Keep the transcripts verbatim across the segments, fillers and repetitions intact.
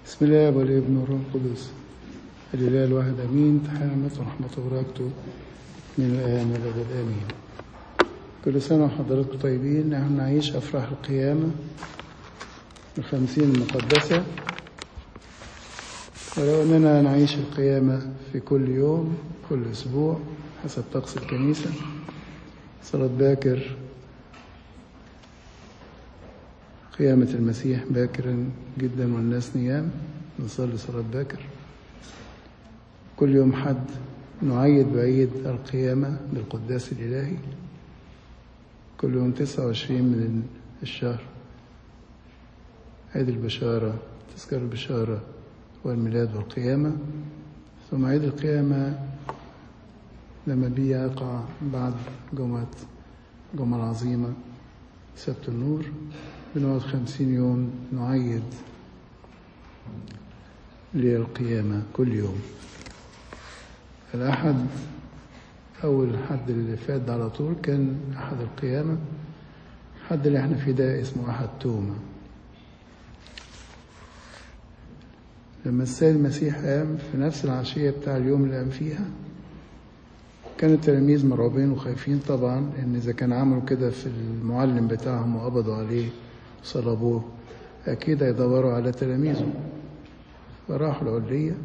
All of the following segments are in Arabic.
بسم الله والابن والروح القدس الإله الواحد أمين. تحامت ورحمة وبركاته من الآن والأبد آمين. كل سنة وحضراتكم طيبين. نحن نعيش أفراح القيامة الخمسين المقدسة، ولو أننا نعيش القيامة في كل يوم كل أسبوع حسب طقس الكنيسة. صلاة باكر قيامة المسيح باكرا جدا والناس نيام، نصلي صلاة باكر. كل يوم حد نعيد بعيد القيامة بالقداس الإلهي. كل يوم تسعة وعشرين من الشهر عيد البشارة، تذكار البشارة والميلاد والقيامة. ثم عيد القيامة لما بيقع بعد جمعة جمعة العظيمة سبت النور، بنقعد خمسين يوم نعيد للقيامة كل يوم. الأحد أول حد اللي فات ده على طول كان أحد القيامة. الحد اللي احنا فيه ده اسمه أحد توما. لما السيد المسيح قام في نفس العشية بتاع اليوم اللي قام فيها، كان التلاميذ مرعوبين وخايفين طبعا ان اذا كان عملوا كده في المعلم بتاعهم وقبضوا عليه وصلبوه اكيد هيدوروا على تلاميذه. فراحوا العلية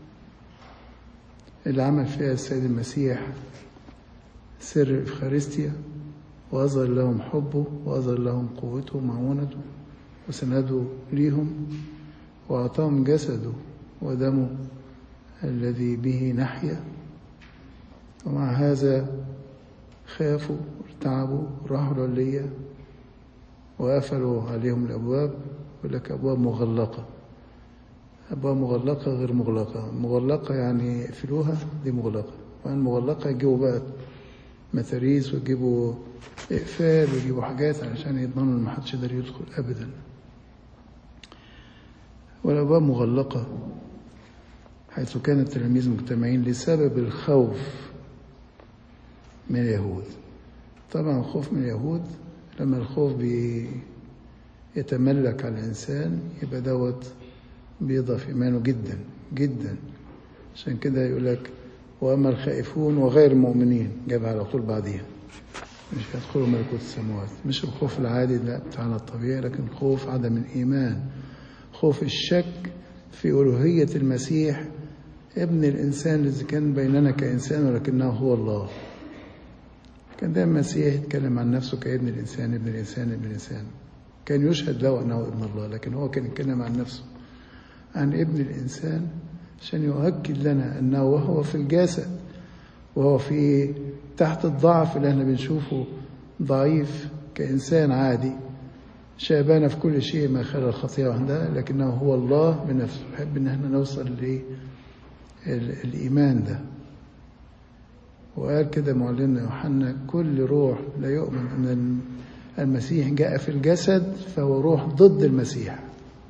اللي عمل فيها السيد المسيح سر الإفخارستيا، وأظهر لهم حبه وأظهر لهم قوته ومعونته وسنده ليهم، وأعطاهم جسده ودمه الذي به نحيا. ومع هذا خافوا وارتعبوا وراحوا العلية وقفلوا عليهم الأبواب. يقول لك أبواب مغلقة، أبواب مغلقة غير مغلقة. مغلقة يعني يقفلوها، دي مغلقة. وأن مغلقة يجيبوا بقى متاريس ويجيبوا إقفال ويجيبوا حاجات علشان يضمنوا إن محدش يقدر يدخل أبدا. والأبواب مغلقة حيث كان التلاميذ مجتمعين لسبب الخوف من اليهود. طبعا الخوف من اليهود، لما الخوف بيتملك على الإنسان يبقى دوت بيضعف إيمانه جدا جدا. عشان كده يقول لك وأما الخائفون وغير المؤمنين، جاب على طول بعديها، مش هيدخلوا ملكوت السماوات. مش الخوف العادي لا بتاعنا الطبيعي، لكن خوف عدم الإيمان، خوف الشك في ألوهية المسيح ابن الإنسان الذي كان بيننا كإنسان ولكنه هو الله. كان دائما المسيح يتكلم عن نفسه كابن الإنسان ابن الإنسان ابن الإنسان. كان يشهد له أنه ابن الله، لكن هو كان يتكلم عن نفسه عن ابن الإنسان عشان يؤكد لنا أنه وهو في الجسد وهو في تحت الضعف اللي احنا بنشوفه ضعيف كإنسان عادي شابان في كل شيء ما خلى الخطيئة وحدها، لكنه هو الله بنفسه. بحب ان احنا نوصل للإيمان ده. وقال كده معلمنا يوحنا كل روح لا يؤمن أن المسيح جاء في الجسد فهو روح ضد المسيح،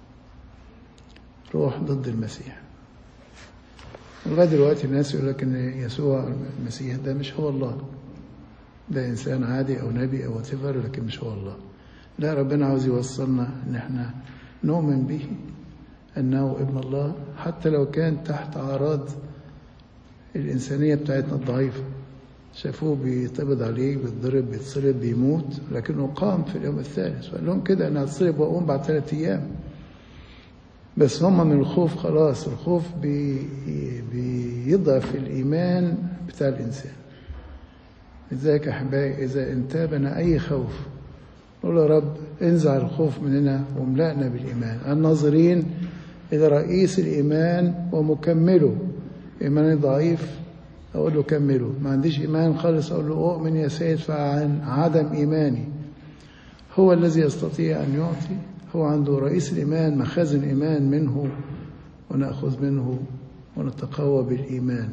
روح ضد المسيح. لغاية دلوقتي الناس يقول لك ان يسوع المسيح ده مش هو الله، ده إنسان عادي أو نبي أو whatever، لكن مش هو الله. لا، ربنا عاوز يوصلنا ان احنا نؤمن به انه ابن الله، حتى لو كان تحت اعراض الانسانيه بتاعتنا الضعيفه. شافوه بيتقبض عليه، بيتضرب، بيتصلب، بيموت، لكنه قام في اليوم الثالث. وقال لهم كده انا هتصلب واقوم بعد ثلاث ايام. بس هم من الخوف خلاص، الخوف بي بيضعف الايمان بتاع الانسان. لذلك يا احبائي اذا انتابنا اي خوف نقول يا رب انزع الخوف مننا واملأنا بالإيمان. الناظرين إلى رئيس الإيمان ومكمله. إيماني ضعيف أقول له كمله، ما عنديش إيمان خالص أقول له أؤمن يا سيد فعن عدم إيماني. هو الذي يستطيع أن يعطي، هو عنده رئيس الإيمان مخازن إيمان منه، ونأخذ منه ونتقوى بالإيمان.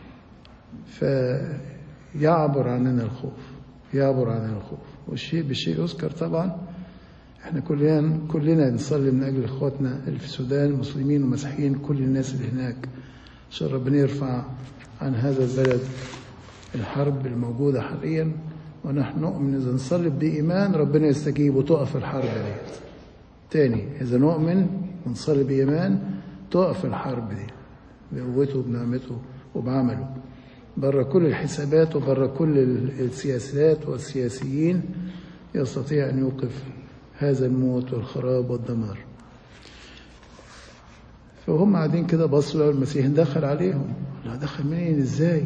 فيعبر عننا الخوف، يعبر عننا الخوف. والشيء بالشيء يذكر طبعا. احنا كلنا كلنا نصلي من اجل اخواتنا اللي في السودان، مسلمين ومسيحيين، كل الناس اللي هناك، عشان ربنا يرفع عن هذا البلد الحرب الموجوده حاليا. ونحن نؤمن اذا نصلي بايمان ربنا يستجيب وتقف الحرب دي. تاني، اذا نؤمن ونصلي بايمان تقف الحرب دي بقوته وبنعمته وبعمله، بره كل الحسابات وبره كل السياسات والسياسيين يستطيع أن يوقف هذا الموت والخراب والدمار. فهم قاعدين كده بصوا لو المسيح دخل عليهم، لا دخل منين ازاي؟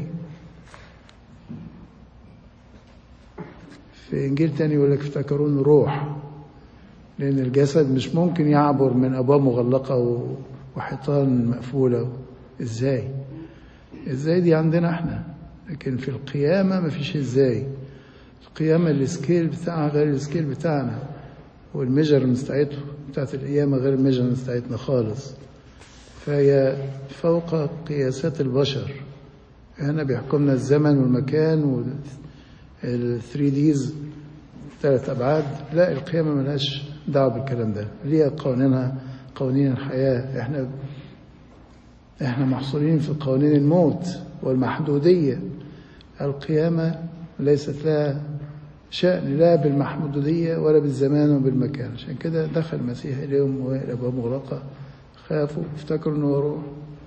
في إنجيل تاني يقول لك افتكرون روح، لأن الجسد مش ممكن يعبر من أبواب مغلقة وحيطان مقفولة. ازاي؟ ازاي دي عندنا احنا، لكن في القيامة ما فيش ازاي. القيامة السكيل بتاعها غير السكيل بتاعنا، والميجرمنت بتاعته بتاعت القيامة غير الميجرمنت بتاعتنا خالص. فهي فوق قياسات البشر. هنا بيحكمنا الزمن والمكان والثري ديز ثلاث أبعاد. لا، القيامة ملهاش دعوة بالكلام ده، ليها قوانينها، قوانين الحياة. احنا احنا محصورين في قوانين الموت والمحدودية. القيامة ليست لها شأن لا بالمحدودية ولا بالزمان وبالمكان. عشان كده دخل المسيح إليهم والأبواب مغلقة، خافوا افتكروا انه روح.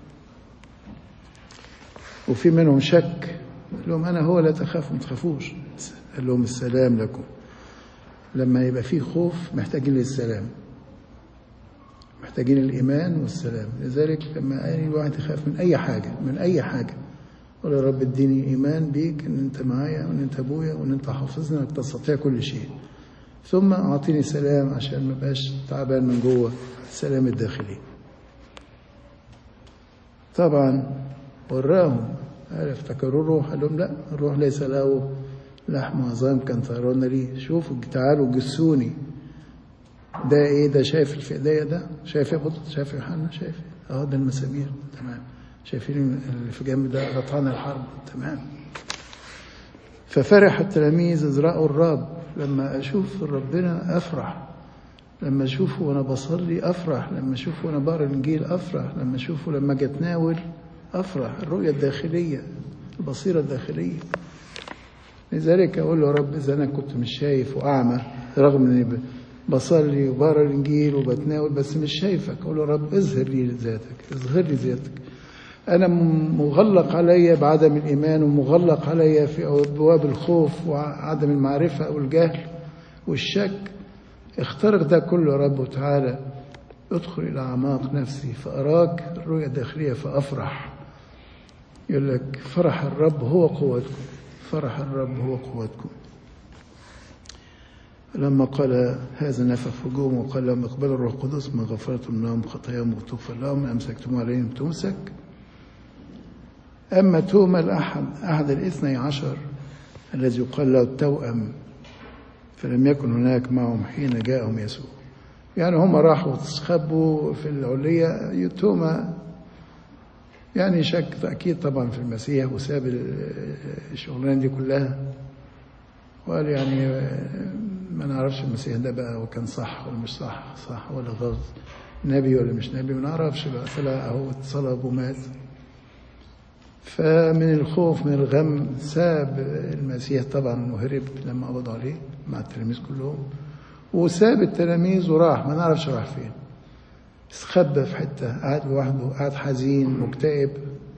وفي منهم شك، قال لهم انا هو لا تخافوا، ما تخافوش. قال لهم السلام لكم. لما يبقى فيه خوف محتاجين للسلام، محتاجين الايمان والسلام. لذلك لما اي واحد يخاف من اي حاجه من اي حاجه قول يا رب اديني ايمان بيك ان انت معايا وان انت ابويا وان انت حافظني وانك تستطيع كل شيء، ثم اعطيني سلام عشان ما بقاش تعبان من جوه، السلام الداخلي. طبعا وراهم، قال افتكروا الروح، قال لهم لا، الروح ليس له لحم وعظام كان ترون لي. شوفوا تعالوا جسوني. ده ايه ده؟ شايف في ايديا ده؟ شايف يا بطل؟ شايف يا يوحنا؟ شايف اه ده المسامير، تمام. شايفين اللي في جنب ده غطان الحرب، تمام. ففرح التلاميذ إذ رأوا الرب. لما اشوف ربنا افرح، لما اشوفه وانا بصلي افرح، لما اشوفه وانا بقرا الانجيل افرح، لما اشوفه لما اجي اتناول افرح. الرؤيه الداخليه، البصيره الداخليه. لذلك اقول له يا رب اذا انا كنت مش شايف واعمى رغم اني بصلي وبقرا الانجيل وبتناول بس مش شايفك، اقول له يا رب اظهر لي ذاتك، اظهر لي ذاتك. انا مغلق عليا بعدم الايمان، ومغلق عليا في ابواب الخوف وعدم المعرفه او الجهل والشك. اخترق ده كله يا رب، وتعالى ادخل إلى أعماق نفسي فأراك الرؤية الداخلية فأفرح. يقول لك فرح الرب هو قوتكم، فرح الرب هو قوتكم. لما قال هذا نفخ في وجوههم وقال لهم اقبلوا الروح القدس، ما غفرتم لهم خطاياهم وتغفر لهم، أمسكتم عليهم تمسك. أما توما الأحد أحد الاثني عشر الذي يقال له التوأم، فلم يكن هناك معهم حين جاءهم يسوع. يعني هم راحوا تسخبوا في العلية. توما يعني شك أكيد طبعا في المسيح وساب الشغلانة دي كلها وقال يعني ما نعرفش المسيح ده بقى وكان صح ولا مش صح، صح ولا غلط، نبي ولا مش نبي، ما نعرفش بقى. طلع أهو اتصلب ومات. فمن الخوف من الغم ساب المسيح طبعا وهرب لما قبضوا عليه مع التلاميذ كلهم، وساب التلاميذ وراح ما نعرفش راح فين، استخبى في حته، قعد لوحده، قعد حزين مكتئب.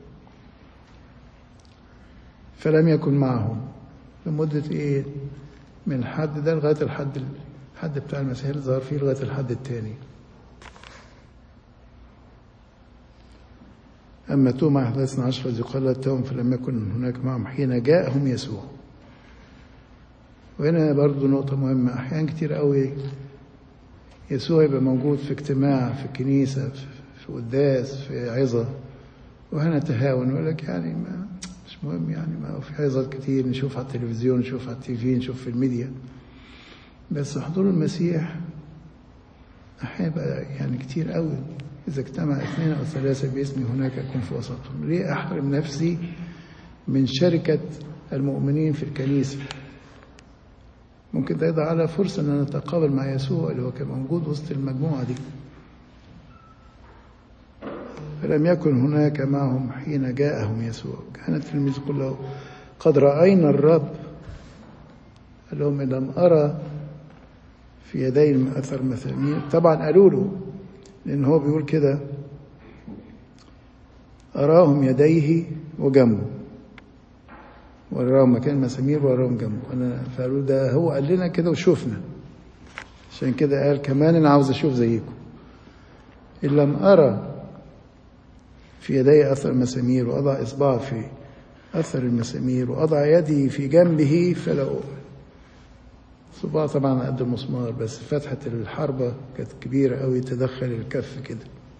فلم يكن معهم لمده ايه؟ من الحد ده لغايه الحد الحد بتاع المسيح اللي ظهر فيه لغايه الحد الثاني. أما توما أحد الاثني عشر الذي قال التوم فلم يكن هناك معهم حين جاءهم يسوع. وهنا برضو نقطة مهمة. أحيان كتير قوي يسوع يبقى موجود في اجتماع في الكنيسة في قداس في عظة وهنا تهاون ويقول لك يعني ما مش مهم، يعني ما في عظات كتير نشوف على التلفزيون، نشوف على التي في، نشوف في الميديا. بس حضور المسيح أحيانا بقى يعني كتير قوي. إذا اجتمع اثنين أو ثلاثة باسمي هناك أكون في وسطهم. ليه أحرم نفسي من شركة المؤمنين في الكنيسة؟ ممكن ده يضع على فرصة أن أنا أتقابل مع يسوع اللي هو كان موجود وسط المجموعة دي. فلم يكن هناك معهم حين جاءهم يسوع. كان التلميذ كله قد رأينا الرب. قال لهم إن لم أرى في يدي أثر مثامير. طبعا قالوا له، لأن هو بيقول كده أراهم يديه وجنبه، وراهم مكان مسامير وراهم جنبه. أنا فقالوا ده هو قال لنا كده وشوفنا، عشان كده قال كمان أنا عاوز أشوف زيكم. إن لم أرى في يدي أثر المسامير وأضع إصبع في أثر المسامير وأضع يدي في جنبه فلا أؤمن. صباع طبعا قد المسمار، بس فتحة الحربة كانت كبيرة قوي تدخل الكف كده.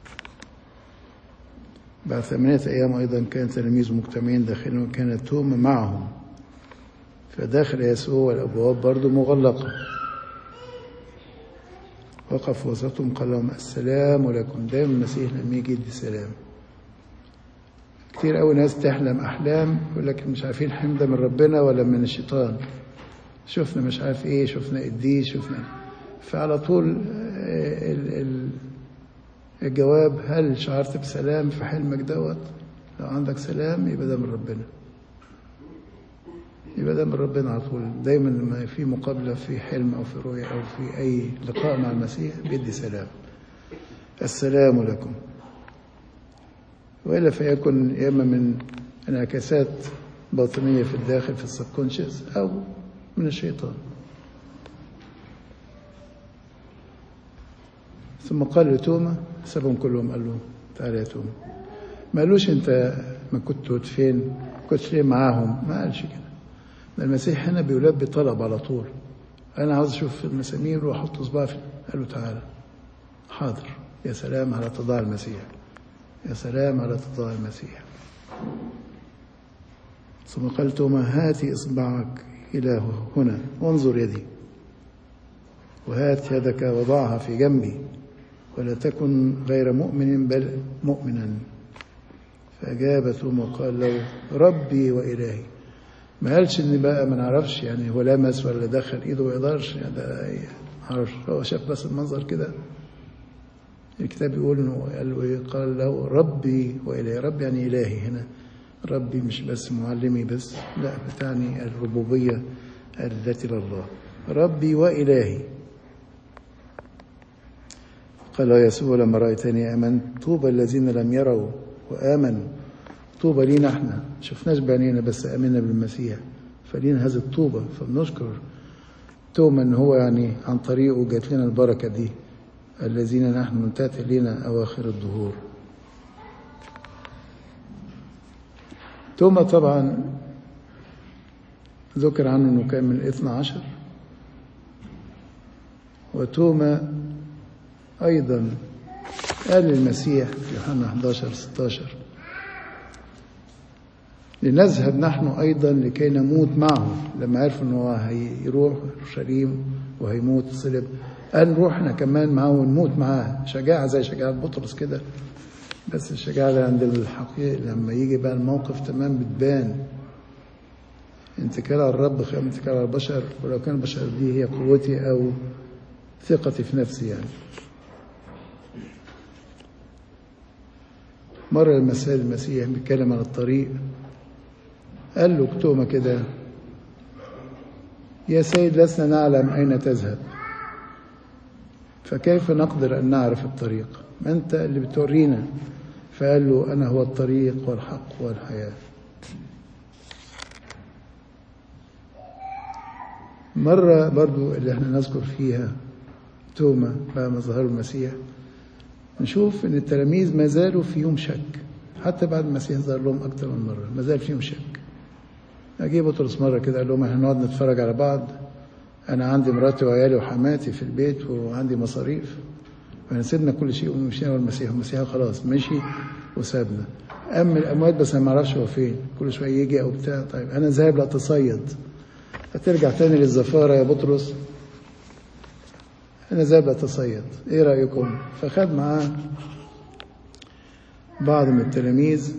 بعد ثمانية أيام أيضا كان تلاميذ مجتمعين داخلهم، وكانت توما معهم، فداخل يسوع والأبواب برضو مغلقة. وقف وسطهم قال لهم السلام ولكم. دايما المسيح لما يجي يدي سلام. كتير قوي ناس تحلم أحلام يقول لك مش عارفين الحلم ده من ربنا ولا من الشيطان، شفنا مش عارف ايه، شفنا قديس، شفنا. فعلى طول الجواب هل شعرت بسلام في حلمك دوت؟ لو عندك سلام يبقى ده من ربنا، يبقى ده من ربنا على طول. دايما لما في مقابلة في حلم أو في رؤية أو في أي لقاء مع المسيح بيدي سلام. السلام لكم. وإلا فيكون يا إما من انعكاسات باطنية في الداخل في السبكونشس أو من الشيطان. ثم قال لتوما، سابهم كلهم، قال له تعالى يا توما. ما قالوش انت ما كنت فين، كنت ليه معاهم، ما قالش كده. المسيح هنا بيلبي طلب على طول. انا عاوز اشوف المسامير واحط صباعي في. قال له تعالى. حاضر. يا سلام على اتضاع المسيح، يا سلام على اتضاع المسيح. ثم قال توما هاتي اصبعك إلى هنا وانظر يدي، وهات يدك وضعها في جنبي، ولا تكن غير مؤمن بل مؤمنا. فأجاب توما وقال له ربي وإلهي. ما قالش إن بقى ما نعرفش يعني هو لمس ولا دخل إيده ما يقدرش يعني، ده عارف هو شاف بس المنظر كده. الكتاب يقول إنه قال له إيه؟ قال له ربي وإلهي. رب يعني إلهي. هنا ربي مش بس معلمي بس، لا بتعني الربوبية الذات لله. ربي وإلهي. قال يسوع لما رأيتني آمنت. طوبى الذين لم يروا وآمنوا. طوبى لينا احنا شفناش بعينينا بس آمنا بالمسيح، فلينا هذه الطوبى. فبنشكر توما ان هو يعني عن طريقه جات لنا البركة دي، الذين نحن منتهت لنا أواخر الظهور. توما طبعا ذكر عنه انه كان من الاثنى عشر. وتوما ايضا قال للمسيح في يوحنا أحد عشر ستة عشر لنذهب نحن ايضا لكي نموت معه. لما عرفوا انه هيروح اورشليم وهيموت صلب، قال نروح احنا كمان معه ونموت معاه. شجاعة زي شجاعة بطرس كده، بس الشجاعة عند الحقيقة لما يجي بقى الموقف تمام بتبان. انتكال على الرب خير من انتكال على البشر، ولو كان البشر دي هي قوتي أو ثقتي في نفسي يعني. مرة المسيح المسيح بيتكلم عن الطريق، قال له توما كده يا سيد لسنا نعلم أين تذهب، فكيف نقدر أن نعرف الطريق؟ ما أنت اللي بتورينا. فقال له أنا هو الطريق والحق والحياة. مرة برضو اللي احنا نذكر فيها توما بعد ما ظهر المسيح، نشوف ان التلاميذ ما زالوا فيهم شك حتى بعد المسيح ظهر لهم أكثر من مرة، ما زال فيهم شك. أجي بطرس مرة كده قال لهم احنا نقعد نتفرج على بعض، أنا عندي مراتي وعيالي وحماتي في البيت وعندي مصاريف، فنسيبنا كل شيء ومشينا والمسيح والمسيح خلاص مشي وسابنا. أما الأموات بس أنا ما أعرفش هو فين، كل شوية يجي أو بتاع. طيب أنا ذاهب لأتصيد، هترجع تاني للزفارة يا بطرس؟ أنا ذاهب لأتصيد، إيه رأيكم؟ فخد معاه بعض من التلاميذ،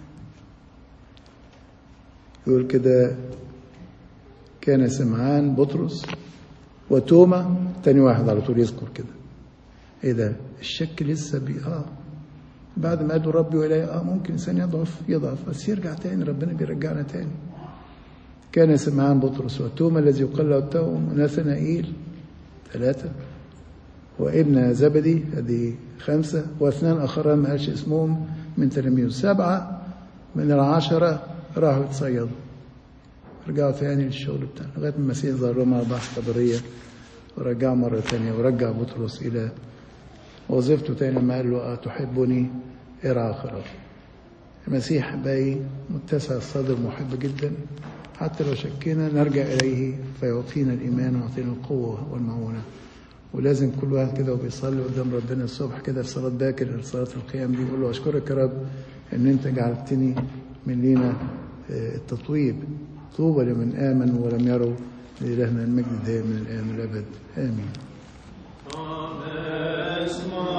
يقول كده كان سمعان بطرس وتوما، تاني واحد على طول يذكر كده. ايه ده الشك لسه بي اه بعد ما قالوا ربي وإلهي اه ممكن انسان يضعف يضعف بس يرجع تاني، ربنا بيرجعنا تاني. كان سمعان بطرس وتوما الذي يقال له التوأم وناثنائيل ثلاثة، وابن زبدي هذه خمسة، واثنان اخران ما قالش اسمهم من تلاميذه. سبعة من العشرة راحوا يتصيدوا، رجعوا تاني للشغل بتاعنا لغاية ما المسيح ظهر مع بحث خبرية ورجعوا مرة تانية، ورجع بطرس إلى وظيفته تاني لما قال له أتحبني ارعى خرافي. المسيح باقي متسع الصدر محب جدا، حتى لو شكينا نرجع إليه فيعطينا الإيمان ويعطينا القوة والمعونة. ولازم كل واحد كده وبيصلي قدام ربنا الصبح كده في صلاة باكر صلاة القيام دي يقول له أشكرك يا رب إن أنت جعلتني من لينا التطويب. طوبى لمن آمن ولم يروا، لإلهنا المجد دائما من الآن والأبد آمين.